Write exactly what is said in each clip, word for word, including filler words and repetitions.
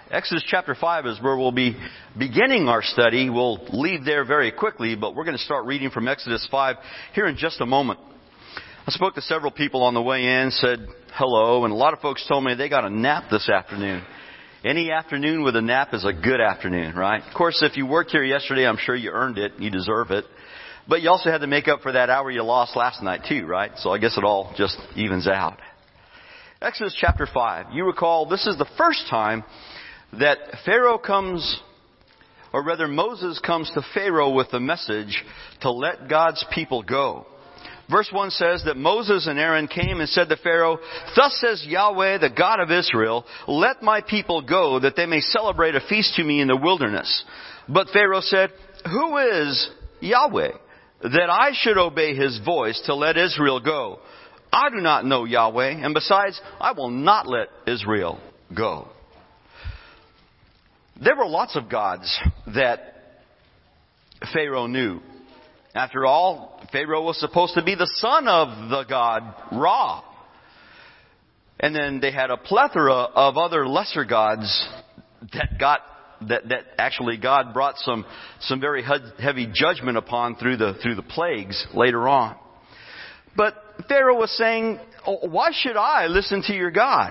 Exodus chapter five is where we'll be beginning our study. We'll leave there very quickly, but we're going to start reading from Exodus five here in just a moment. I spoke to several people on the way in, said hello, and a lot of folks told me they got a nap this afternoon. Any afternoon with a nap is a good afternoon, right? Of course, if you worked here yesterday, I'm sure you earned it. You deserve it. But you also had to make up for that hour you lost last night too, right? So I guess it all just evens out. Exodus chapter five. You recall this is the first time that Pharaoh comes, or rather Moses comes to Pharaoh with the message to let God's people go. Verse one says that Moses and Aaron came and said to Pharaoh, "Thus says Yahweh, the God of Israel, let my people go, that they may celebrate a feast to me in the wilderness." But Pharaoh said, "Who is Yahweh, that I should obey his voice to let Israel go? I do not know Yahweh, and besides, I will not let Israel go." There were lots of gods that Pharaoh knew. After all, Pharaoh was supposed to be the son of the god Ra. And then they had a plethora of other lesser gods that got that, that actually God brought some some very heavy judgment upon through the through the plagues later on. But Pharaoh was saying, "Oh, why should I listen to your God?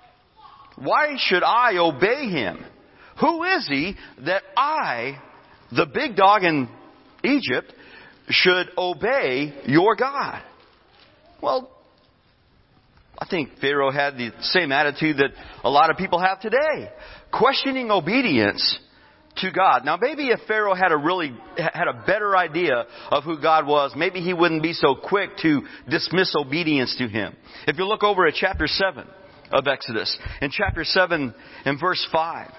Why should I obey him? Who is he that I, the big dog in Egypt, should obey your God?" Well, I think Pharaoh had the same attitude that a lot of people have today, questioning obedience to God. Now, maybe if Pharaoh had a really had a better idea of who God was, maybe he wouldn't be so quick to dismiss obedience to him. If you look over at chapter seven of Exodus, in chapter seven and verse five,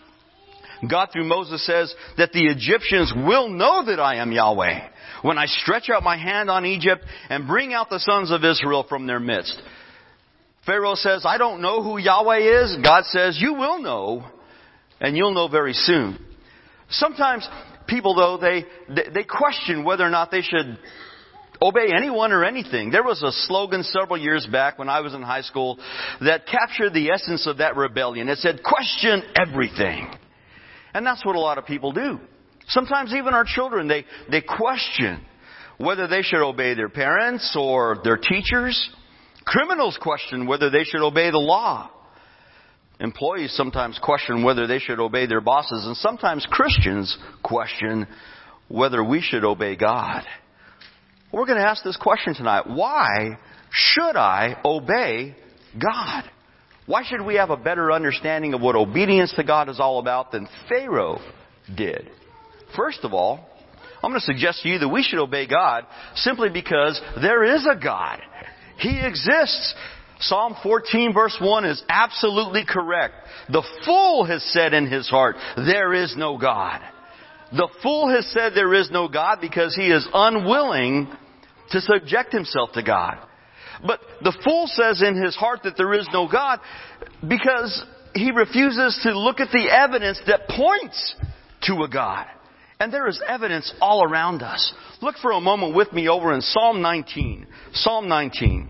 God through Moses says that the Egyptians will know that I am Yahweh when I stretch out my hand on Egypt and bring out the sons of Israel from their midst. Pharaoh says, "I don't know who Yahweh is." God says, "You will know, and you'll know very soon." Sometimes people, though, they they question whether or not they should obey anyone or anything. There was a slogan several years back when I was in high school that captured the essence of that rebellion. It said, "Question everything." And that's what a lot of people do. Sometimes even our children, they, they question whether they should obey their parents or their teachers. Criminals question whether they should obey the law. Employees sometimes question whether they should obey their bosses. And sometimes Christians question whether we should obey God. We're going to ask this question tonight. Why should I obey God? Why should we have a better understanding of what obedience to God is all about than Pharaoh did? First of all, I'm going to suggest to you that we should obey God simply because there is a God. He exists. Psalm fourteen verse one is absolutely correct. The fool has said in his heart, "There is no God." The fool has said there is no God because he is unwilling to subject himself to God. But the fool says in his heart that there is no God because he refuses to look at the evidence that points to a God. And there is evidence all around us. Look for a moment with me over in Psalm nineteen. Psalm nineteen.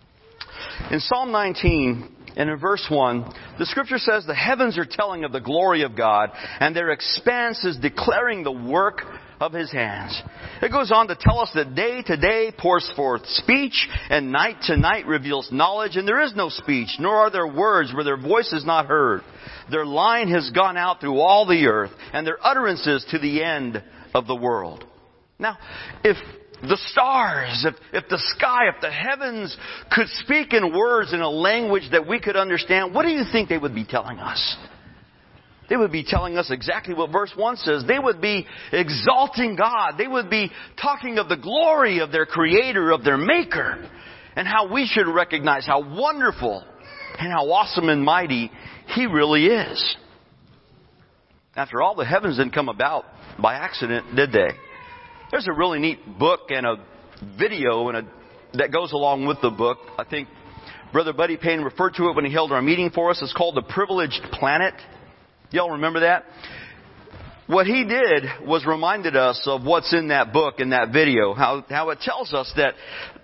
In Psalm nineteen, and in verse one, the scripture says, "The heavens are telling of the glory of God, and their expanse is declaring the work of his hands." It goes on to tell us that day to day pours forth speech, and night to night reveals knowledge, and there is no speech, nor are there words where their voice is not heard. Their line has gone out through all the earth, and their utterances to the end of the world. Now, if the stars, if, if the sky, if the heavens could speak in words in a language that we could understand, what do you think they would be telling us? They would be telling us exactly what verse one says. They would be exalting God. They would be talking of the glory of their Creator, of their Maker, and how we should recognize how wonderful and how awesome and mighty He really is. After all, the heavens didn't come about by accident, did they? There's a really neat book and a video and a, that goes along with the book. I think Brother Buddy Payne referred to it when he held our meeting for us. It's called The Privileged Planet. Y'all remember that? What he did was reminded us of what's in that book, in that video. How, how it tells us that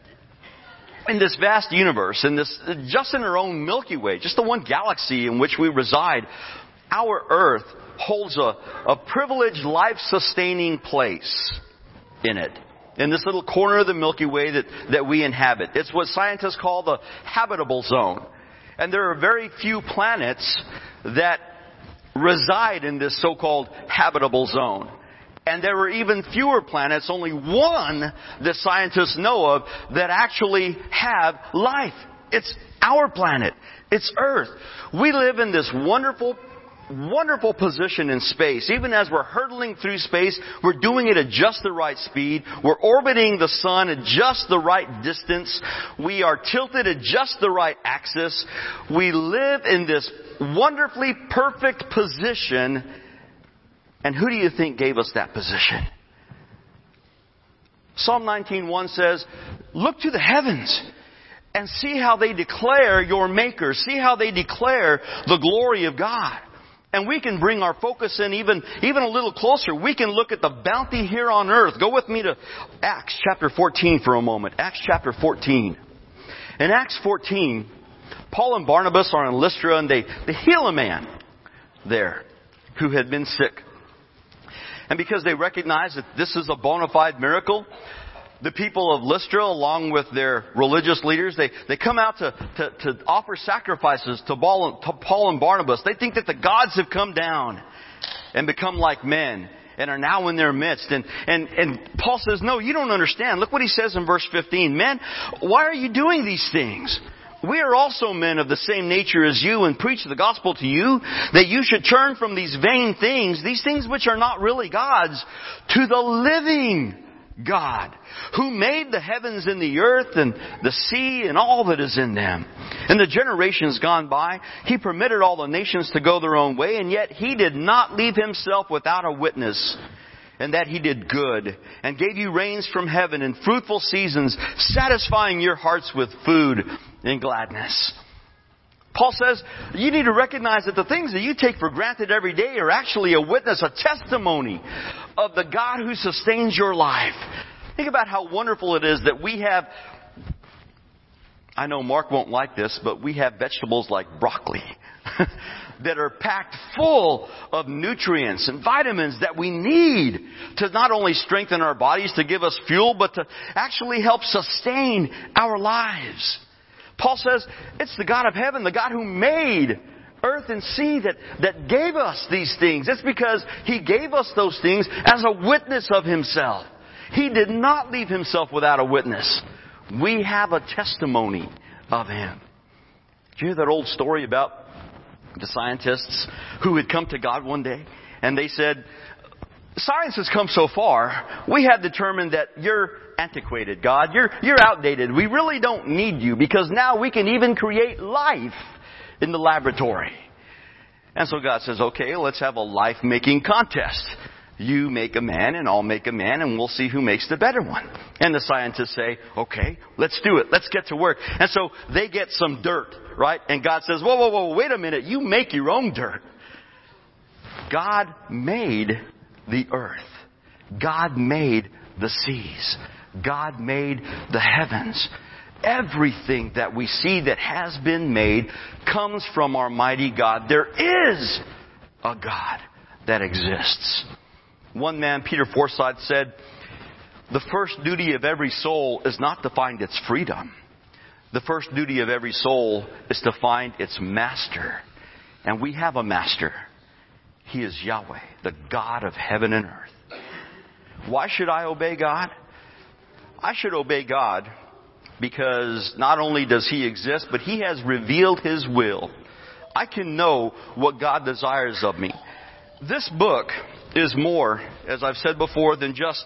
in this vast universe, in this, just in our own Milky Way, just the one galaxy in which we reside, our earth holds a, a privileged, life-sustaining place in it. In this little corner of the Milky Way that, that we inhabit. It's what scientists call the habitable zone. And there are very few planets that reside in this so-called habitable zone. And there are even fewer planets, only one that scientists know of, that actually have life. It's our planet. It's Earth. We live in this wonderful, wonderful position in space. Even as we're hurtling through space, we're doing it at just the right speed. We're orbiting the sun at just the right distance. We are tilted at just the right axis. We live in this wonderfully perfect position. And who do you think gave us that position? Psalm nineteen one says, look to the heavens and see how they declare your Maker. See how they declare the glory of God. And we can bring our focus in even, even a little closer. We can look at the bounty here on earth. Go with me to Acts chapter fourteen for a moment. Acts chapter fourteen. In Acts fourteen, Paul and Barnabas are in Lystra and they, they heal a man there who had been sick. And because they recognize that this is a bona fide miracle, the people of Lystra, along with their religious leaders, they, they come out to, to, to offer sacrifices to Paul, to Paul and Barnabas. They think that the gods have come down and become like men and are now in their midst. And, and, and Paul says, no, you don't understand. Look what he says in verse fifteen. Men, why are you doing these things? We are also men of the same nature as you and preach the gospel to you, that you should turn from these vain things, these things which are not really gods, to the living God, who made the heavens and the earth and the sea and all that is in them. In the generations gone by, He permitted all the nations to go their own way, and yet He did not leave Himself without a witness. And that He did good, and gave you rains from heaven and fruitful seasons, satisfying your hearts with food and gladness. Paul says, you need to recognize that the things that you take for granted every day are actually a witness, a testimony of the God who sustains your life. Think about how wonderful it is that we have, I know Mark won't like this, but we have vegetables like broccoli. That are packed full of nutrients and vitamins that we need to not only strengthen our bodies, to give us fuel, but to actually help sustain our lives. Paul says, it's the God of heaven, the God who made earth and sea that, that gave us these things. It's because He gave us those things as a witness of Himself. He did not leave Himself without a witness. We have a testimony of Him. Did you hear that old story about the scientists who had come to God one day and they said, science has come so far, we have determined that you're antiquated, God. You're, you're outdated. We really don't need you because now we can even create life in the laboratory. And so God says, okay, let's have a life-making contest. You make a man and I'll make a man and we'll see who makes the better one. And the scientists say, okay, let's do it. Let's get to work. And so they get some dirt, right? And God says, whoa, whoa, whoa, wait a minute. You make your own dirt. God made the earth. God made the seas. God made the heavens. Everything that we see that has been made comes from our mighty God. There is a God that exists. One man, Peter Forsyth, said, the first duty of every soul is not to find its freedom. The first duty of every soul is to find its master. And we have a master. He is Yahweh, the God of heaven and earth. Why should I obey God? I should obey God because not only does He exist, but He has revealed His will. I can know what God desires of me. This book is more, as I've said before, than just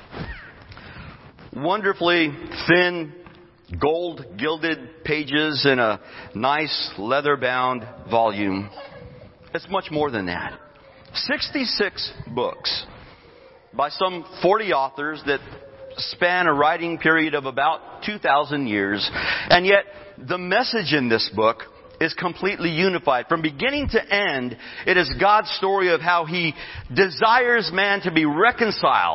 wonderfully thin, gold gilded pages in a nice leather-bound volume. It's much more than that. sixty-six books by some forty authors that span a writing period of about two thousand years. And yet, the message in this book is completely unified. From beginning to end, it is God's story of how He desires man to be reconciled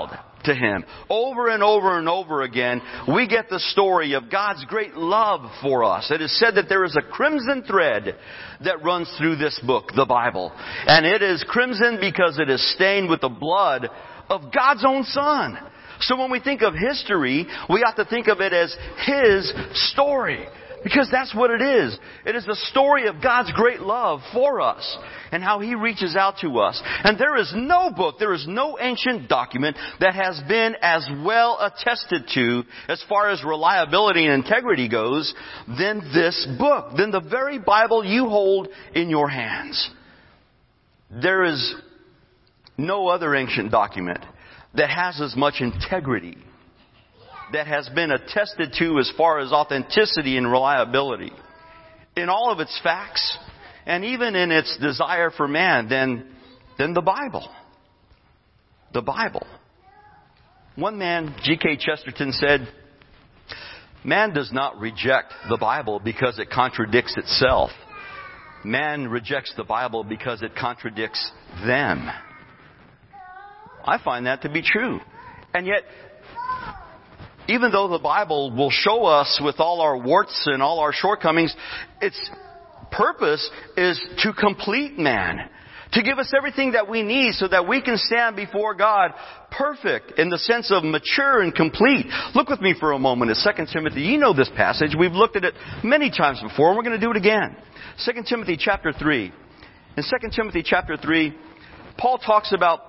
to Him. Over and over and over again, we get the story of God's great love for us. It is said that there is a crimson thread that runs through this book, the Bible. And it is crimson because it is stained with the blood of God's own Son. So when we think of history, we have to think of it as His story. Because that's what it is. It is the story of God's great love for us and how He reaches out to us. And there is no book, there is no ancient document that has been as well attested to as far as reliability and integrity goes than this book, than the very Bible you hold in your hands. There is no other ancient document that has as much integrity, that has been attested to as far as authenticity and reliability in all of its facts and even in its desire for man than, than the Bible. The Bible. One man, G K Chesterton, said, "Man does not reject the Bible because it contradicts itself. Man rejects the Bible because it contradicts them." I find that to be true. And yet, even though the Bible will show us with all our warts and all our shortcomings, its purpose is to complete man. To give us everything that we need so that we can stand before God perfect in the sense of mature and complete. Look with me for a moment at Second Timothy. You know this passage. We've looked at it many times before and we're going to do it again. Second Timothy chapter three. In Second Timothy chapter three, Paul talks about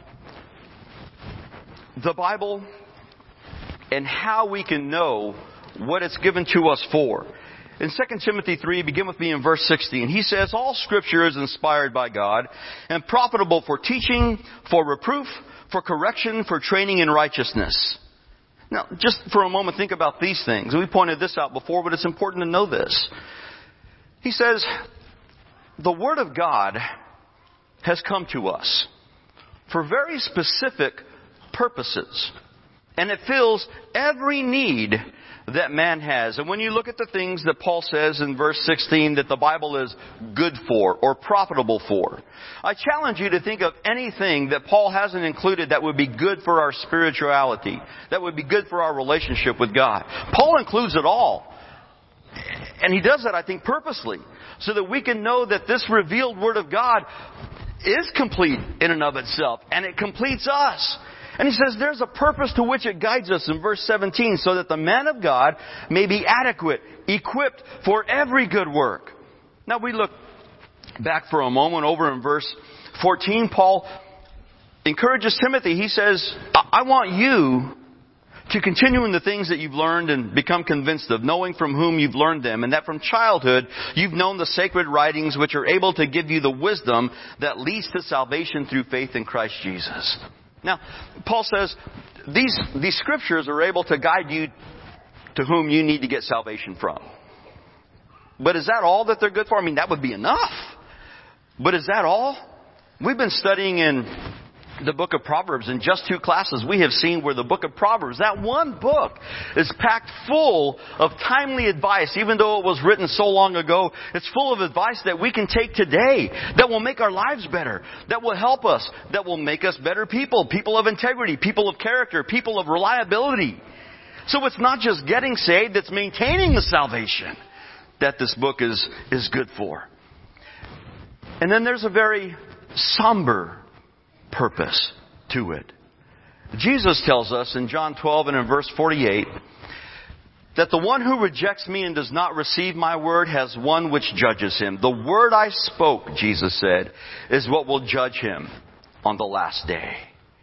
the Bible and how we can know what it's given to us for. In Second Timothy three, begin with me in verse sixteen. He says, "All Scripture is inspired by God and profitable for teaching, for reproof, for correction, for training in righteousness." Now, just for a moment, think about these things. We pointed this out before, but it's important to know this. He says, the Word of God has come to us for very specific purposes. And it fills every need that man has. And when you look at the things that Paul says in verse sixteen that the Bible is good for or profitable for, I challenge you to think of anything that Paul hasn't included that would be good for our spirituality, that would be good for our relationship with God. Paul includes it all. And he does that, I think, purposely, so that we can know that this revealed Word of God is complete in and of itself, and it completes us. And he says there's a purpose to which it guides us in verse seventeen, so that the man of God may be adequate, equipped for every good work. Now we look back for a moment over in verse fourteen. Paul encourages Timothy. He says, I want you to continue in the things that you've learned and become convinced of, knowing from whom you've learned them, and that from childhood you've known the sacred writings which are able to give you the wisdom that leads to salvation through faith in Christ Jesus. Now, Paul says these, these scriptures are able to guide you to whom you need to get salvation from. But is that all that they're good for? I mean, that would be enough. But is that all? We've been studying in the book of Proverbs. In just two classes, we have seen where the book of Proverbs, that one book, is packed full of timely advice. Even though it was written so long ago, it's full of advice that we can take today, that will make our lives better, that will help us, that will make us better people, people of integrity, people of character, people of reliability. So it's not just getting saved, it's maintaining the salvation that this book is, is good for. And then there's a very somber purpose to it. Jesus tells us in John twelve and in verse forty-eight that the one who rejects me and does not receive my word has one which judges him. The word I spoke, Jesus said, is what will judge him on the last day.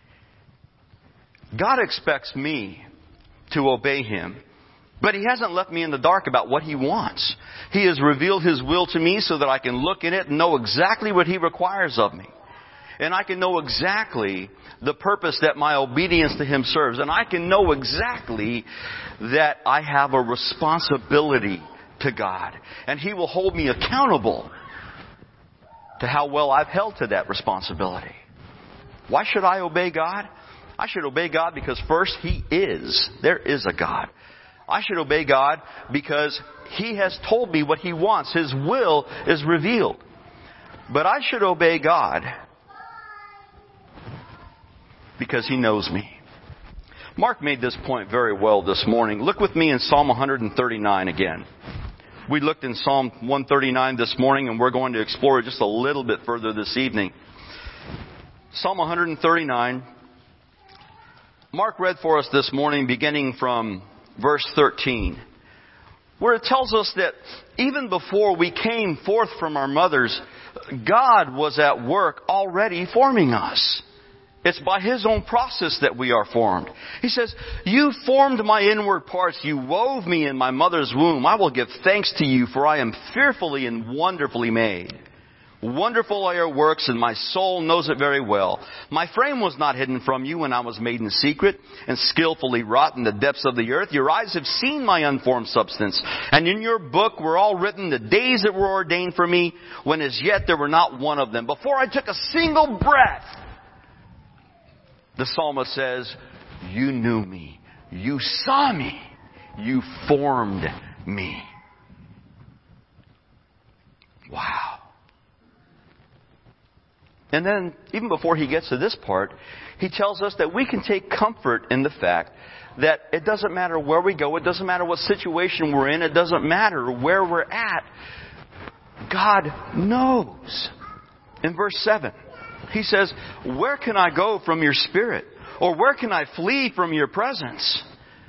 God expects me to obey Him, but He hasn't left me in the dark about what He wants. He has revealed His will to me so that I can look in it and know exactly what He requires of me. And I can know exactly the purpose that my obedience to Him serves. And I can know exactly that I have a responsibility to God. And He will hold me accountable to how well I've held to that responsibility. Why should I obey God? I should obey God because first, He is. There is a God. I should obey God because He has told me what He wants. His will is revealed. But I should obey God because He knows me. Mark made this point very well this morning. Look with me in Psalm one thirty-nine again. We looked in Psalm one thirty-nine this morning, and we're going to explore it just a little bit further this evening. Psalm one thirty-nine. Mark read for us this morning beginning from verse thirteen, where it tells us that even before we came forth from our mothers, God was at work already forming us. It's by His own process that we are formed. He says, you formed my inward parts. You wove me in my mother's womb. I will give thanks to you, for I am fearfully and wonderfully made. Wonderful are your works, and my soul knows it very well. My frame was not hidden from you when I was made in secret and skillfully wrought in the depths of the earth. Your eyes have seen my unformed substance, and in your book were all written the days that were ordained for me, when as yet there were not one of them. Before I took a single breath, the psalmist says, you knew me, you saw me, you formed me. Wow. And then, even before he gets to this part, he tells us that we can take comfort in the fact that it doesn't matter where we go, it doesn't matter what situation we're in, it doesn't matter where we're at. God knows. In verse seven, he says, where can I go from your spirit? Or where can I flee from your presence?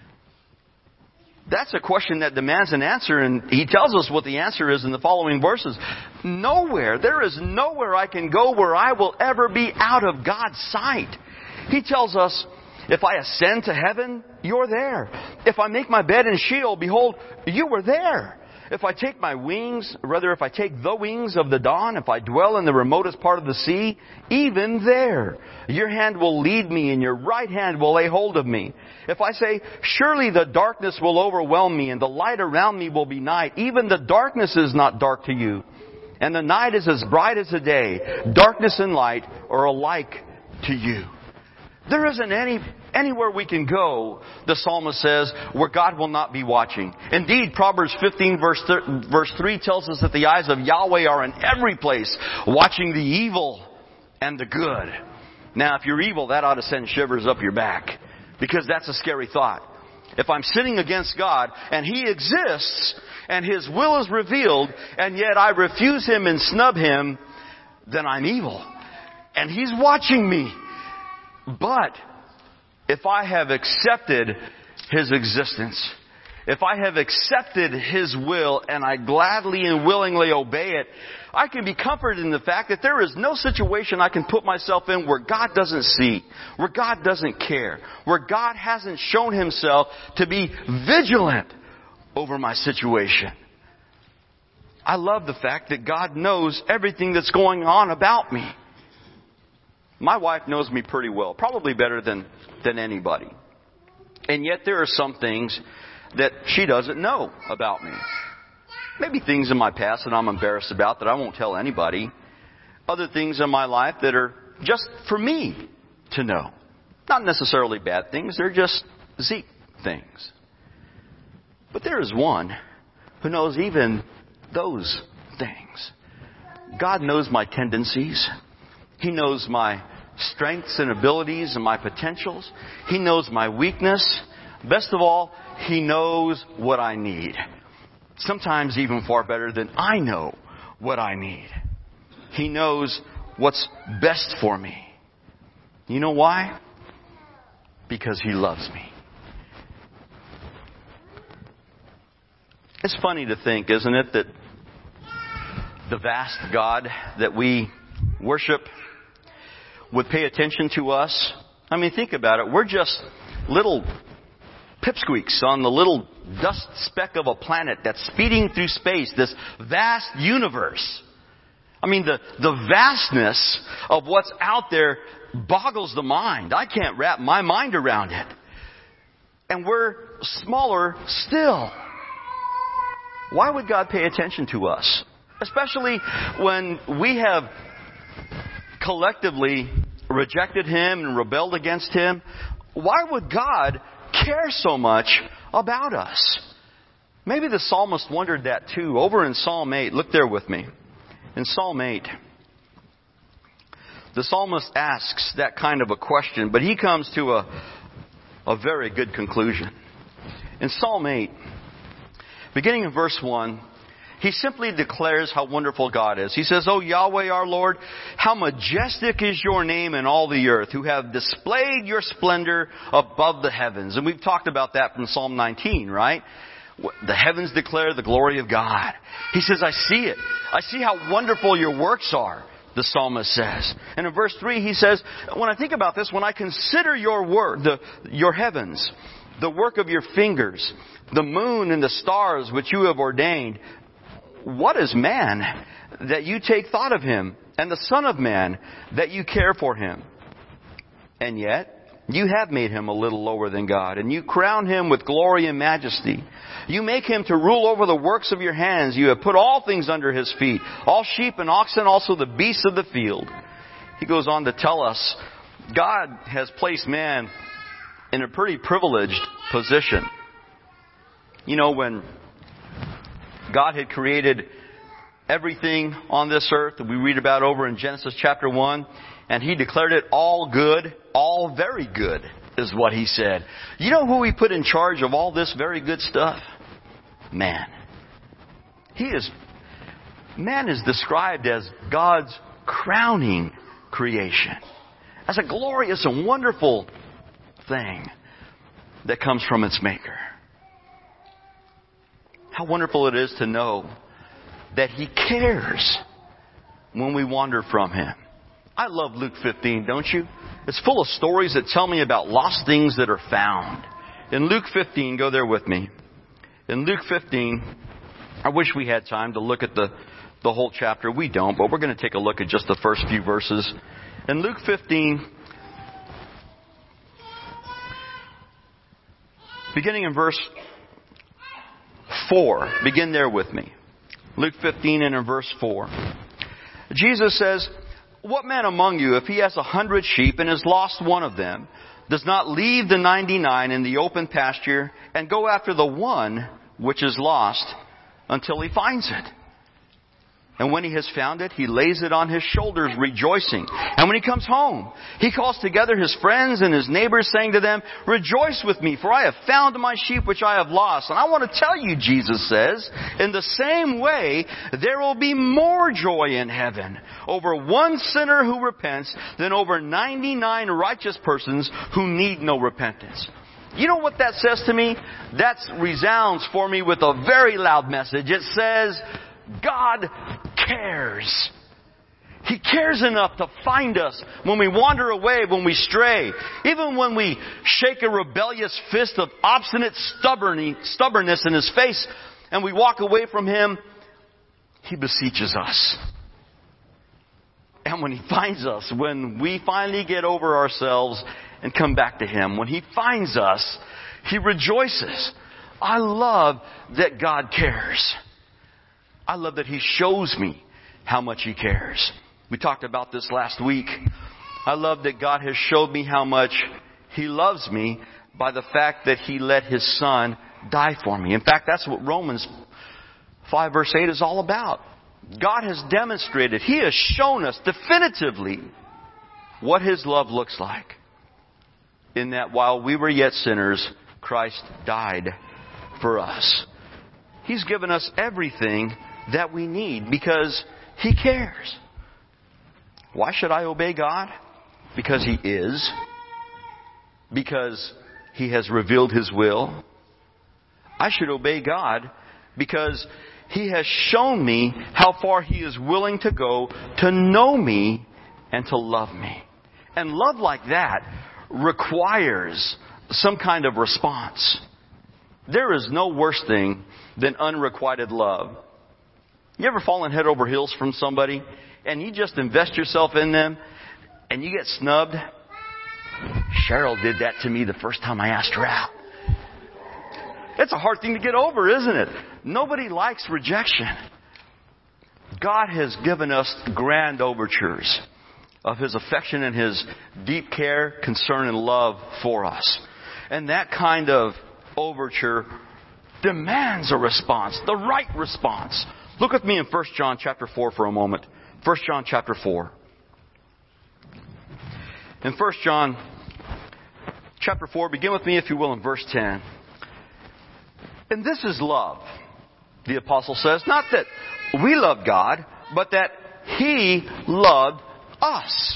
That's a question that demands an answer, and he tells us what the answer is in the following verses. Nowhere, there is nowhere I can go where I will ever be out of God's sight. He tells us, if I ascend to heaven, you're there. If I make my bed in Sheol, behold, you were there. If I take my wings, rather if I take the wings of the dawn, if I dwell in the remotest part of the sea, even there, your hand will lead me and your right hand will lay hold of me. If I say, surely the darkness will overwhelm me and the light around me will be night, even the darkness is not dark to you. And the night is as bright as the day. Darkness and light are alike to you. There isn't any anywhere we can go, the psalmist says, where God will not be watching. Indeed, Proverbs fifteen verse, th- verse three tells us that the eyes of Yahweh are in every place, watching the evil and the good. Now, if you're evil, that ought to send shivers up your back, because that's a scary thought. If I'm sinning against God, and He exists, and His will is revealed, and yet I refuse Him and snub Him, then I'm evil. And He's watching me. But if I have accepted His existence, if I have accepted His will and I gladly and willingly obey it, I can be comforted in the fact that there is no situation I can put myself in where God doesn't see, where God doesn't care, where God hasn't shown Himself to be vigilant over my situation. I love the fact that God knows everything that's going on about me. My wife knows me pretty well, probably better than, than anybody. And yet there are some things that she doesn't know about me. Maybe things in my past that I'm embarrassed about that I won't tell anybody. Other things in my life that are just for me to know. Not necessarily bad things, they're just Zeke things. But there is one who knows even those things. God knows my tendencies. He knows my strengths and abilities and my potentials. He knows my weakness. Best of all, He knows what I need. Sometimes even far better than I know what I need. He knows what's best for me. You know why? Because He loves me. It's funny to think, isn't it, that the vast God that we worship would pay attention to us. I mean, think about it. We're just little pipsqueaks on the little dust speck of a planet that's speeding through space, this vast universe. I mean, the, the vastness of what's out there boggles the mind. I can't wrap my mind around it. And we're smaller still. Why would God pay attention to us? Especially when we have collectively rejected Him and rebelled against Him. Why would God care so much about us? Maybe the psalmist wondered that too. Over in Psalm eight, look there with me. In Psalm eight, the psalmist asks that kind of a question, but he comes to a, a very good conclusion. In Psalm eight, beginning in verse one, he simply declares how wonderful God is. He says, "O Yahweh our Lord, how majestic is your name in all the earth, who have displayed your splendor above the heavens." And we've talked about that from Psalm nineteen, right? The heavens declare the glory of God. He says, "I see it. I see how wonderful your works are," the psalmist says. And in verse three, he says, "When I think about this, when I consider your work, the, your heavens, the work of your fingers, the moon and the stars which you have ordained, what is man that you take thought of him, and the son of man that you care for him? And yet you have made him a little lower than God, and you crown him with glory and majesty. You make him to rule over the works of your hands. You have put all things under his feet, all sheep and oxen, also the beasts of the field." He goes on to tell us God has placed man in a pretty privileged position. You know, when God had created everything on this earth that we read about over in Genesis chapter one, and He declared it all good, all very good, is what He said. You know who He put in charge of all this very good stuff? Man. He is, man is described as God's crowning creation, as a glorious and wonderful thing that comes from its Maker. How wonderful it is to know that He cares when we wander from Him. I love Luke fifteen, don't you? It's full of stories that tell me about lost things that are found. In Luke fifteen, go there with me. In Luke fifteen, I wish we had time to look at the, the whole chapter. We don't, but we're going to take a look at just the first few verses. In Luke fifteen, beginning in verse four. Begin there with me. Luke fifteen and in verse four. Jesus says, "What man among you, if he has a hundred sheep and has lost one of them, does not leave the ninety-nine in the open pasture and go after the one which is lost until he finds it? And when he has found it, he lays it on his shoulders, rejoicing. And when he comes home, he calls together his friends and his neighbors, saying to them, 'Rejoice with me, for I have found my sheep which I have lost.' And I want to tell you," Jesus says, "in the same way, there will be more joy in heaven over one sinner who repents than over ninety-nine righteous persons who need no repentance." You know what that says to me? That resounds for me with a very loud message. It says, God cares. He cares enough to find us when we wander away, when we stray. Even when we shake a rebellious fist of obstinate stubbornness in His face and we walk away from Him, He beseeches us. And when He finds us, when we finally get over ourselves and come back to Him, when He finds us, He rejoices. I love that God cares. I love that He shows me how much He cares. We talked about this last week. I love that God has showed me how much He loves me by the fact that He let His Son die for me. In fact, that's what Romans five verse eight is all about. God has demonstrated, He has shown us definitively what His love looks like. In that while we were yet sinners, Christ died for us. He's given us everything that we need because He cares. Why should I obey God? Because He is. Because He has revealed His will. I should obey God because He has shown me how far He is willing to go to know me and to love me. And love like that requires some kind of response. There is no worse thing than unrequited love. You ever fallen head over heels from somebody and you just invest yourself in them and you get snubbed? Cheryl did that to me the first time I asked her out. It's a hard thing to get over, isn't it? Nobody likes rejection. God has given us grand overtures of His affection and His deep care, concern, and love for us. And that kind of overture demands a response, the right response. Look with me in First John chapter four for a moment. First John chapter four. In First John chapter four, begin with me, if you will, in verse ten. And this is love, the apostle says. Not that we love God, but that He loved us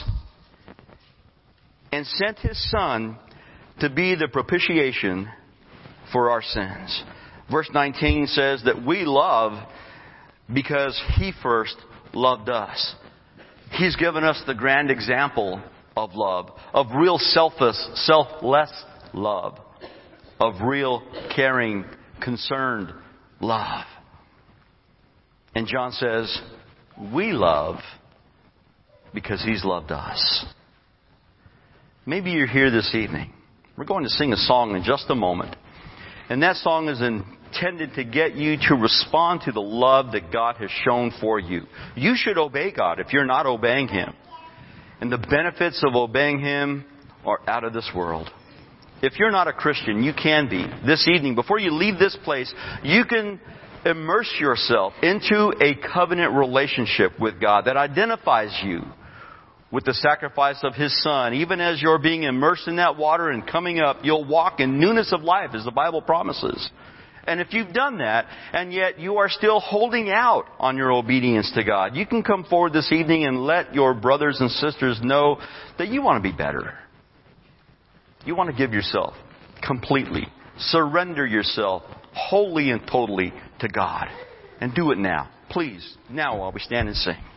and sent His Son to be the propitiation for our sins. Verse nineteen says that we love because He first loved us. He's given us the grand example of love, of real selfless, selfless love, of real caring, concerned love. And John says, we love because He's loved us. Maybe you're here this evening. We're going to sing a song in just a moment. And that song is intended to get you to respond to the love that God has shown for you. You should obey God if you're not obeying Him. And the benefits of obeying Him are out of this world. If you're not a Christian, you can be. This evening, before you leave this place, you can immerse yourself into a covenant relationship with God that identifies you with the sacrifice of His Son. Even as you're being immersed in that water and coming up, you'll walk in newness of life, as the Bible promises. And if you've done that, and yet you are still holding out on your obedience to God, you can come forward this evening and let your brothers and sisters know that you want to be better. You want to give yourself completely. Surrender yourself wholly and totally to God. And do it now. Please, now while we stand and sing.